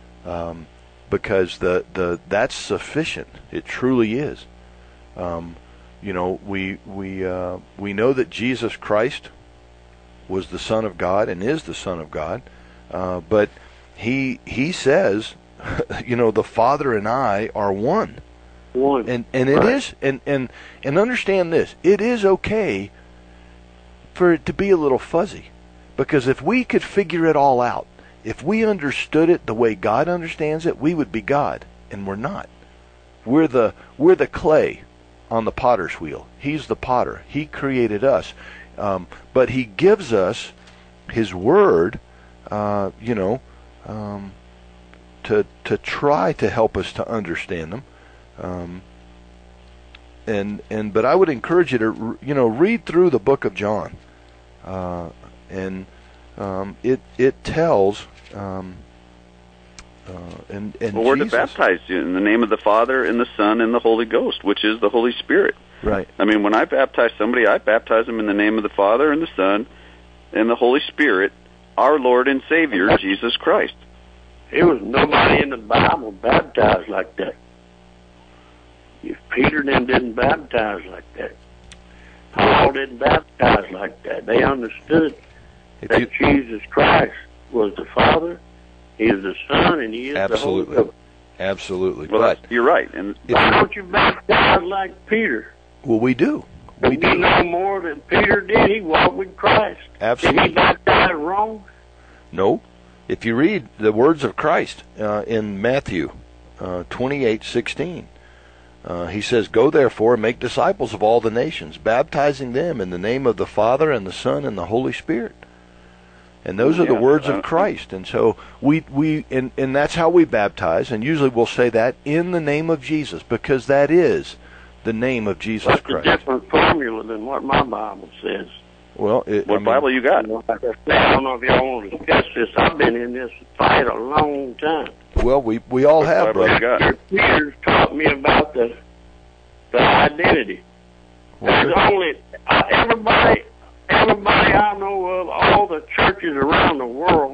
because that's sufficient. It truly is. We know that Jesus Christ was the Son of God and is the Son of God, but He says, the Father and I are one. One. And it is, and understand this, it is okay for it to be a little fuzzy, because if we could figure it all out If we understood it the way God understands it, we would be God, and we're not. We're the clay on the potter's wheel. He's the potter. He created us, but He gives us His Word, to try to help us to understand them. But I would encourage you to read through the book of John, it tells. We're to baptize you in the name of the Father and the Son and the Holy Ghost, which is the Holy Spirit. Right. I mean, when I baptize somebody, I baptize them in the name of the Father and the Son and the Holy Spirit, our Lord and Savior, Jesus Christ. There was nobody in the Bible baptized like that. If Peter and them didn't baptize like that, Paul didn't baptize like that. They understood that Jesus Christ was the Father, He is the Son, and He is the Holy Ghost. Absolutely. Well, you're right. And why don't you baptize like Peter? Well, we do. We do know more than Peter did. He walked with Christ. Absolutely. Did he baptize wrong? No. If you read the words of Christ in Matthew 28:16, He says, "Go therefore and make disciples of all the nations, baptizing them in the name of the Father and the Son and the Holy Spirit." And those are the words of Christ. And so and that's how we baptize. And usually we'll say that in the name of Jesus, because that is the name of Jesus Christ. That's a different formula than what my Bible says. Well, what Bible you got? I don't know if y'all want to discuss this. I've been in this fight a long time. Well, we all have, brother. Peter's taught me about the identity. There's only everybody I know of, all the churches around the world,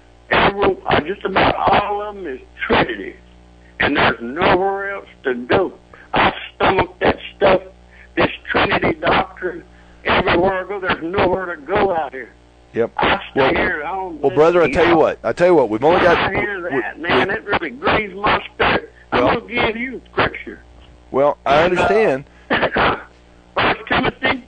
just about all of them is Trinity, and there's nowhere else to go. I stomach that stuff, this Trinity doctrine. Everywhere I go, there's nowhere to go out here. Yep. I stay here at home. Well, brother, I tell you what, we've only got. I hear that, man. It really grieves my spirit. I'm going to give you scripture. Well, I understand. 1 Timothy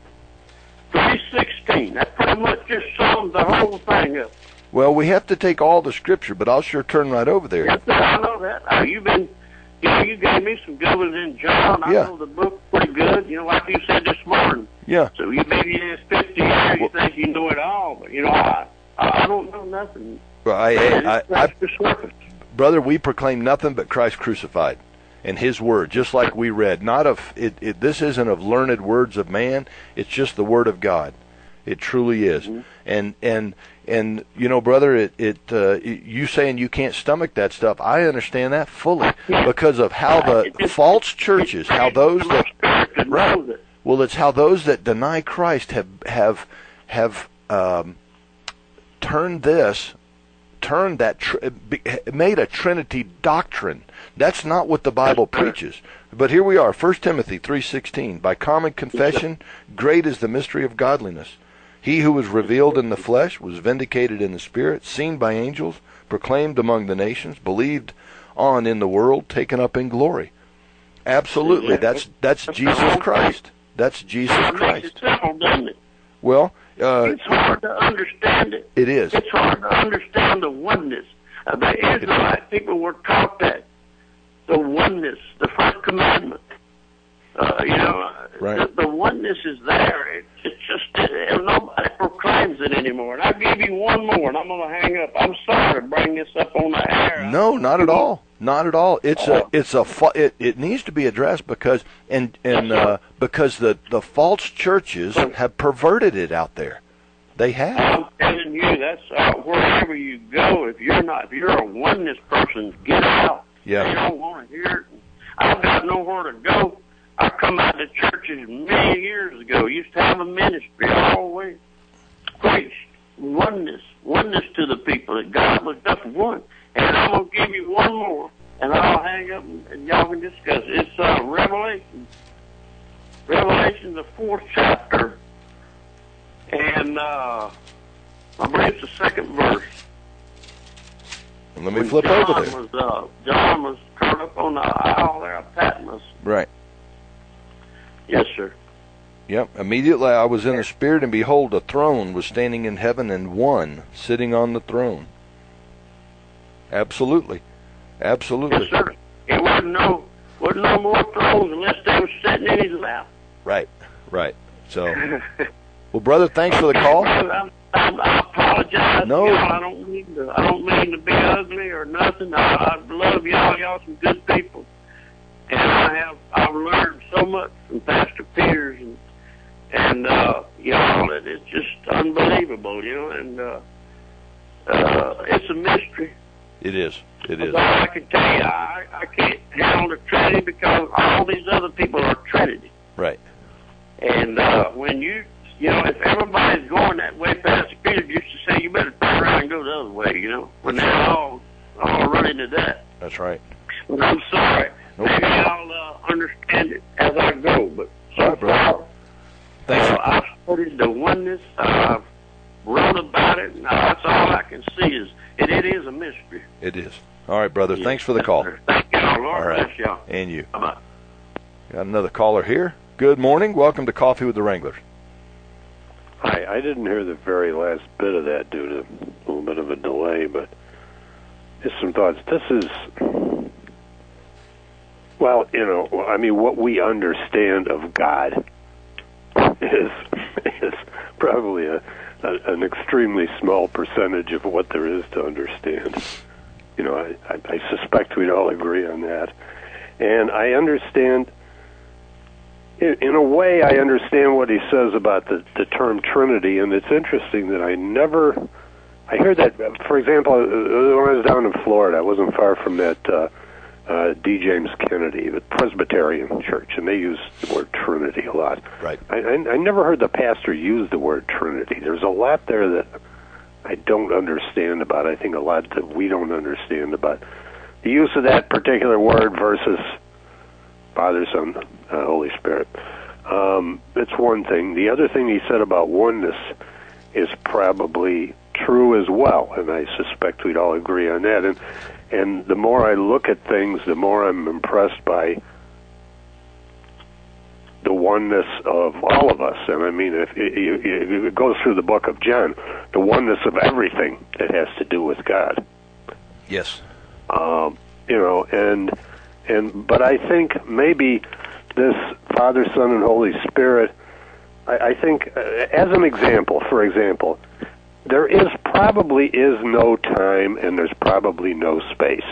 3:16. That pretty much just sums the whole thing up. Well, we have to take all the scripture, but I'll sure turn right over there. Yes, sir, I know that. You gave me some good ones in John. I know the book pretty good. Like you said this morning. Yeah. So maybe in 50 years you think you know it all, but I don't know nothing. Well, brother, we proclaim nothing but Christ crucified and His word, just like we read. Not of this isn't of learned words of man. It's just the word of God. It truly is. Mm-hmm. And brother, you saying you can't stomach that stuff, I understand that fully because of how the false churches, how those that well, it's how those that deny Christ have made a Trinity doctrine. That's not what the Bible preaches. But here we are, 1 Timothy 3:16. By common confession, great is the mystery of godliness. He who was revealed in the flesh was vindicated in the Spirit, seen by angels, proclaimed among the nations, believed on in the world, taken up in glory. Absolutely, that's Jesus Christ. That's Jesus Christ. It's simple, doesn't it? Well, it's hard to understand it. It is. It's hard to understand the oneness. The Israelite people were taught that. The oneness, the first commandment. Right. The oneness is there. It's just nobody proclaims it anymore. And I'll give you one more, and I'm going to hang up. I'm sorry to bring this up on the air. No, not at all. Not at all. It needs to be addressed because because the false churches have perverted it out there. They have. I'm telling you, that's wherever you go. If you're a oneness person, get out. Yeah. You don't want to hear it. I've got nowhere to go. I come out to churches many years ago. Used to have a ministry always preached oneness to the people, that God was just one. And I'm going to give you one more, and I'll hang up and y'all can discuss it. It's Revelation, the 4th chapter, and I believe it's the 2nd verse. And let me flip over there. John was curled up on the isle there of Patmos. Right. Yes, sir. Yep. Immediately I was in the Spirit, and behold, a throne was standing in heaven, and one sitting on the throne. Absolutely. Absolutely. Yes, sir. It wasn't no more thrones unless they were sitting in his lap. Right. Right. So, well, brother, thanks for the call. I apologize. No. Y'all, I don't mean to be ugly or nothing. I love y'all. Y'all some good people, and I've learned so much from Pastor Peters and y'all. It's just unbelievable, And it's a mystery. It is. It is. That's all I can tell you. I can't handle the Trinity because all these other people are Trinity. Right. And when if everybody's going that way, Pastor Peter used to say, you better turn around and go the other way, When they're all running to that. That's right. But I'm sorry. Nope. Maybe I'll understand it as I go. But so All right, brother. far, Thanks. I've studied the oneness. I've wrote about it. And that's all I can see is it is a mystery. It is. All right, brother. Thanks for the call. Thank y'all. Lord All right. bless y'all. And you. Bye-bye. Got another caller here. Good morning. Welcome to Coffee with the Wranglers. Hi, I didn't hear the very last bit of that due to a little bit of a delay, but just some thoughts. This is, what we understand of God is probably an extremely small percentage of what there is to understand. I suspect we'd all agree on that. And I understand, in a way, I understand what he says about the term Trinity, and it's interesting that I heard that, for example, when I was down in Florida, I wasn't far from that D. James Kennedy, the Presbyterian church, and they use the word Trinity a lot. Right. I never heard the pastor use the word Trinity. There's a lot there that I don't understand about. I think a lot that we don't understand about the use of that particular word versus Father, Son, Holy Spirit. It's one thing. The other thing he said about oneness is probably true as well, and I suspect we'd all agree on that. And the more I look at things, the more I'm impressed by the oneness of all of us. And I mean, if it goes through the book of John, the oneness of everything that has to do with God. Yes. But I think maybe this Father, Son, and Holy Spirit, I think, as an example, for example, there probably is no time and there's probably no space.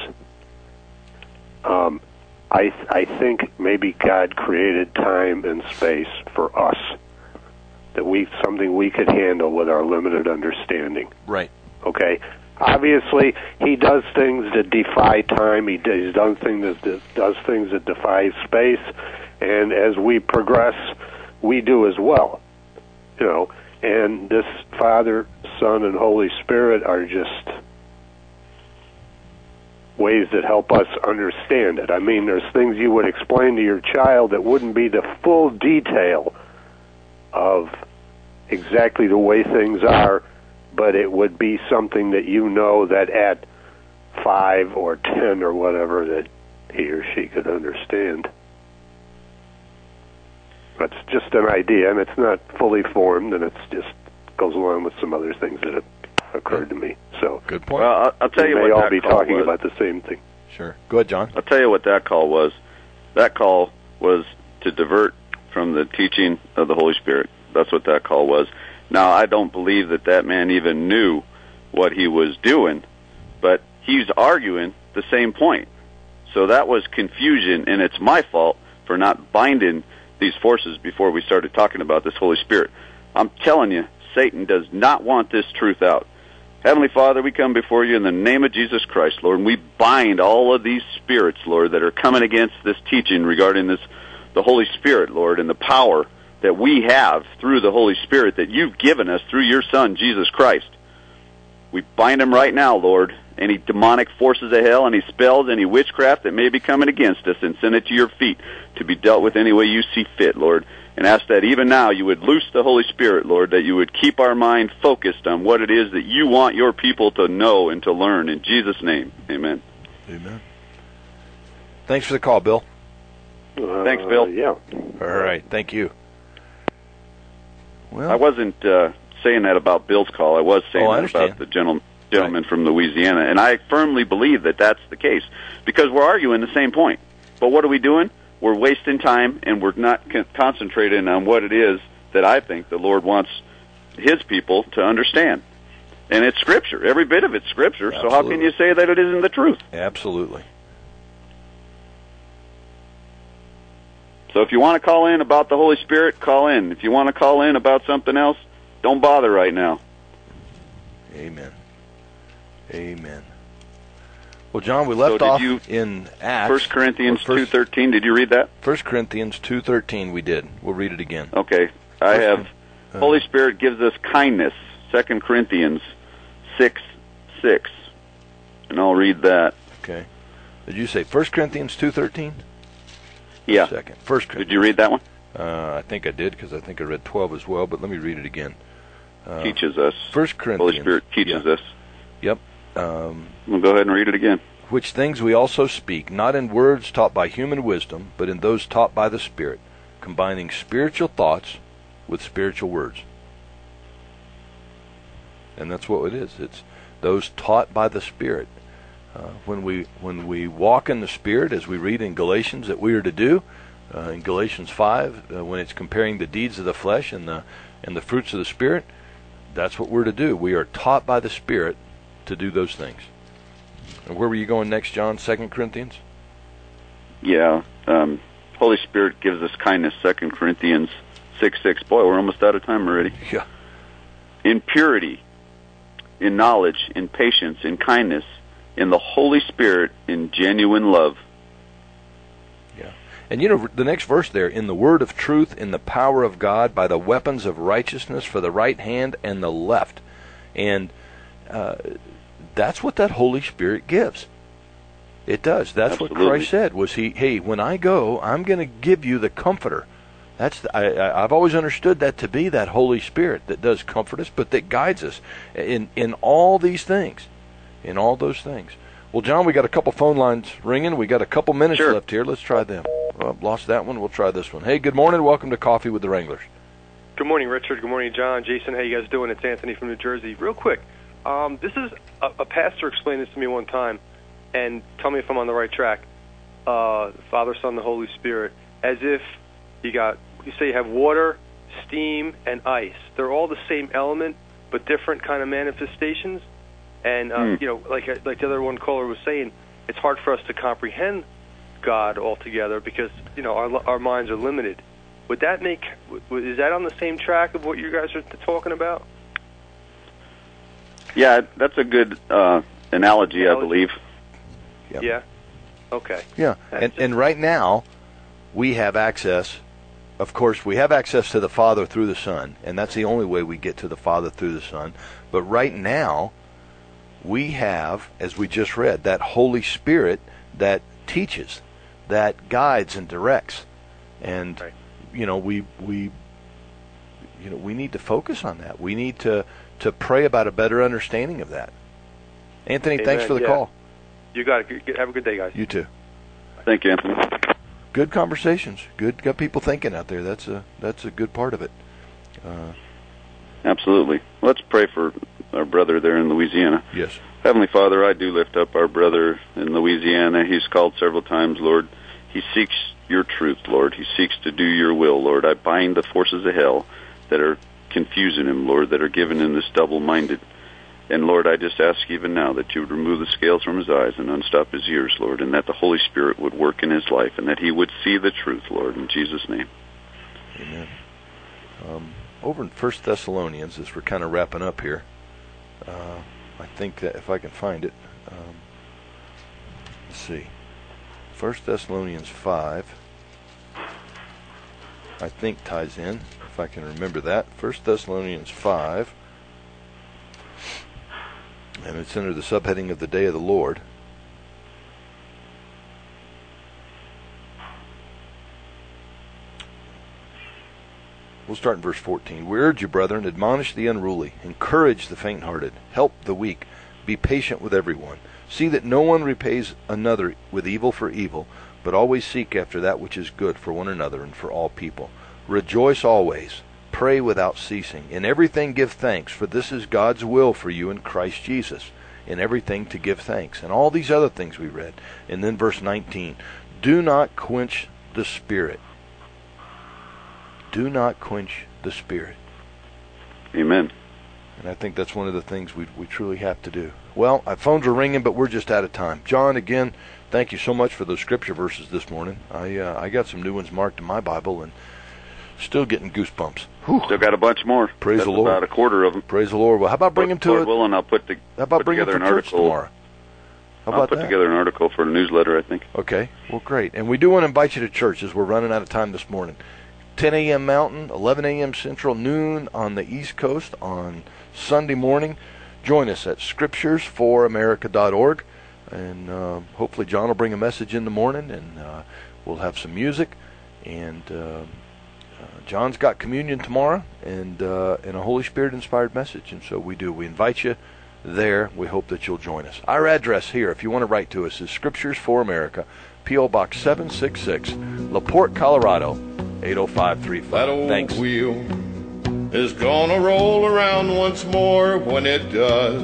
I think maybe God created time and space for us, something we could handle with our limited understanding. Right. Okay? Obviously, he does things that defy time. He's done things that defy space, and as we progress, we do as well. And this Father, Son, and Holy Spirit are just ways that help us understand it. I mean, there's things you would explain to your child that wouldn't be the full detail of exactly the way things are, but it would be something that that at 5 or 10 or whatever that he or she could understand. That's just an idea, and it's not fully formed, and it's just goes along with some other things that have occurred to me. So, good point. Well, I'll tell you what we may all that be call talking was. about the same thing. Sure. Go ahead, John. I'll tell you what that call was. That call was to divert from the teaching of the Holy Spirit. That's what that call was. Now, I don't believe that man even knew what he was doing, but he's arguing the same point. So that was confusion, and it's my fault for not binding these forces before we started talking about this Holy Spirit. I'm telling you, Satan does not want this truth out. Heavenly Father, we come before you in the name of Jesus Christ, Lord, and we bind all of these spirits, Lord, that are coming against this teaching regarding the Holy Spirit, Lord, and the power that we have through the Holy Spirit that you've given us through your Son, Jesus Christ. We bind him right now, Lord. Any demonic forces of hell, any spells, any witchcraft that may be coming against us, and send it to your feet to be dealt with any way you see fit, Lord. And ask that even now you would loose the Holy Spirit, Lord, that you would keep our mind focused on what it is that you want your people to know and to learn. In Jesus' name, amen. Amen. Thanks for the call, Bill. Thanks, Bill. Yeah. All right. Thank you. Well, I wasn't saying that about Bill's call. I was saying I that understand. about the gentleman from Louisiana, and I firmly believe that that's the case, because we're arguing the same point. But what are we doing? We're wasting time, and we're not concentrating on what it is that I think the Lord wants His people to understand. And it's Scripture. Every bit of it's Scripture, Absolutely. so how can you say that it isn't the truth? Absolutely. So if you want to call in about the Holy Spirit, call in. If you want to call in about something else, don't bother right now. Amen. Amen. Well, John, we left off in Acts. 1 Corinthians 2:13, did you read that? 1 Corinthians 2:13 we did. We'll read it again. Okay. I have, Holy Spirit gives us kindness, 2 Corinthians 6:6. And I'll read that. Okay. Did you say 1 Corinthians 2:13? Yeah. Second. 1 Corinthians. Did you read that one? I think I did, because I think I read 12 as well, but let me read it again. Teaches us. 1 Corinthians. Holy Spirit teaches us. Yep. We'll go ahead and read it again. Which things we also speak, not in words taught by human wisdom, but in those taught by the Spirit, combining spiritual thoughts with spiritual words. And that's what it is. It's those taught by the Spirit. When we walk in the Spirit, as we read in Galatians that we are to do, in Galatians 5, when it's comparing the deeds of the flesh and the fruits of the Spirit, that's what we're to do. We are taught by the Spirit to do those things. And where were you going next, John? 2 Corinthians? Yeah. Holy Spirit gives us kindness, 2 Corinthians 6:6. Boy, we're almost out of time already. Yeah. In purity, in knowledge, in patience, in kindness, in the Holy Spirit, in genuine love. Yeah. And the next verse there, in the word of truth, in the power of God, by the weapons of righteousness for the right hand and the left. And that's what that Holy Spirit gives. It does. That's Absolutely. what Christ said, was hey, when I go, I'm going to give you the Comforter. I've always understood that to be that Holy Spirit that does comfort us, but that guides us in all these things, in all those things. Well, John, we got a couple phone lines ringing. We got a couple minutes left here. Let's try them. Well, lost that one. We'll try this one. Hey, good morning. Welcome to Coffee with the Wranglers. Good morning, Richard. Good morning, John. Jason, how you guys doing? It's Anthony from New Jersey. Real quick, this is a pastor explained this to me one time, and tell me if I'm on the right track. Father, Son, the Holy Spirit, as if you say you have water, steam, and ice. They're all the same element, but different kind of manifestations. And like the other one caller was saying, it's hard for us to comprehend God altogether because our minds are limited. Is that on the same track of what you guys are talking about? Yeah, that's a good analogy, I believe. Yep. Yeah. Okay. Yeah, and right now we have access. Of course, we have access to the Father through the Son, and that's the only way we get to the Father through the Son. But right now, we have, as we just read, that Holy Spirit that teaches, that guides and directs, and right. We need to focus on that. We need to pray about a better understanding of that. Anthony, Amen. Thanks for the call. You got it. Have a good day, guys. You too. Thank you, Anthony. Good conversations. Got people thinking out there. That's a good part of it. Absolutely. Let's pray for our brother there in Louisiana. Yes. Heavenly Father, I do lift up our brother in Louisiana. He's called several times, Lord. He seeks your truth, Lord. He seeks to do your will, Lord. I bind the forces of hell that are confusing him, Lord, that are giving him this double-minded. And, Lord, I just ask even now that you would remove the scales from his eyes and unstop his ears, Lord, and that the Holy Spirit would work in his life and that he would see the truth, Lord, in Jesus' name. Amen. Over in 1 Thessalonians, as we're kind of wrapping up here, I think that if I can find it, let's see. 1 Thessalonians 5, I think ties in, if I can remember that. 1 Thessalonians 5, and it's under the subheading of the Day of the Lord. We'll start in verse 14. We urge you, brethren, admonish the unruly, encourage the faint-hearted, help the weak, be patient with everyone. See that no one repays another with evil for evil, but always seek after that which is good for one another and for all people. Rejoice always, pray without ceasing. In everything give thanks, for this is God's will for you in Christ Jesus. in everything to give thanks, and all these other things we read. And then verse 19, do not quench the Spirit. Do not quench the Spirit. Amen. And I think that's one of the things we truly have to do. Well, our phones are ringing, but we're just out of time. John, again, thank you so much for those scripture verses this morning. I got some new ones marked in my Bible, and still getting goosebumps. Whew. Still got a bunch more. Praise the Lord. About a quarter of them. Praise the Lord. Well, how about bring them to Lord it? willing, I'll put together an article tomorrow? How about I'll put together an article for a newsletter, I think. Okay. Well, great. And we do want to invite you to church, as we're running out of time this morning. 10 a.m. Mountain, 11 a.m. Central, noon on the East Coast on Sunday morning. Join us at scripturesforamerica.org, and hopefully John will bring a message in the morning, and we'll have some music, and John's got communion tomorrow, and a Holy Spirit-inspired message, and so we invite you there. We hope that you'll join us. Our address here, if you want to write to us, is Scriptures for America, P.O. Box 766, LaPorte, Colorado, 80535. That old Thanks. wheel is gonna roll around once more. When it does,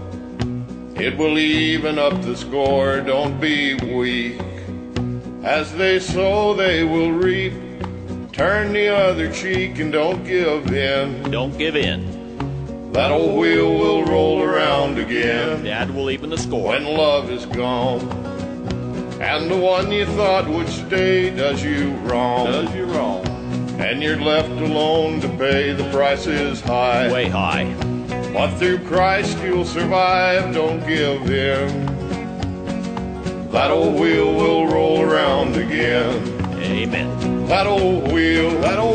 it will even up the score. Don't be weak. As they sow, they will reap. Turn the other cheek and don't give in. Don't give in. That old wheel will roll around again. Dad will even the score. When love is gone, and the one you thought would stay does you wrong. And you're left alone to pay. The price is high. Way high. But through Christ you'll survive. Don't give in. That old wheel will roll around again. Amen. That old wheel,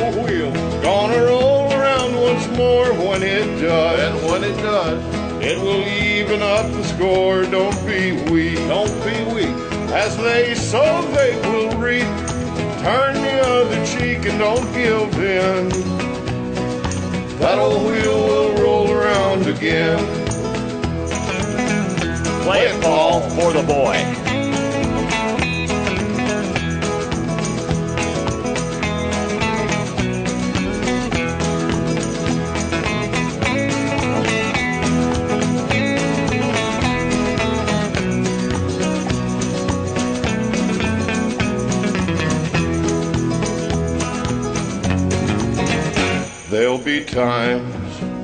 gonna roll around once more. When it does, and when it does, it will even up the score. Don't be weak. As they sow, they will reap. Turn the other cheek and don't give in. That old wheel will roll around again. Play it, Paul, for the boy. There'll be times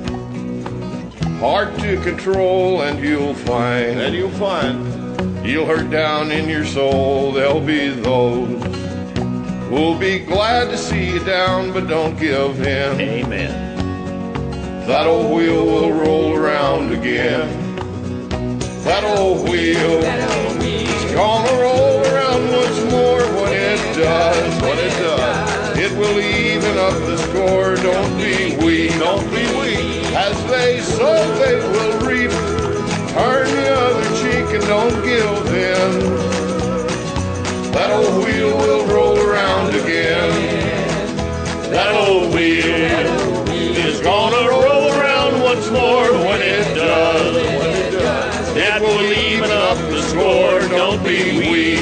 hard to control, and you'll find you'll hurt down in your soul. There'll be those who'll be glad to see you down, but don't give in. Amen. That old wheel will roll around again. That old wheel is gonna roll around once more. When it does, it will even up the score. Don't be weak. As they sow, they will reap. Turn the other cheek and don't give in. That old wheel will roll around again. That old wheel is gonna roll around once more. When it does, it will even up the score. Don't be weak.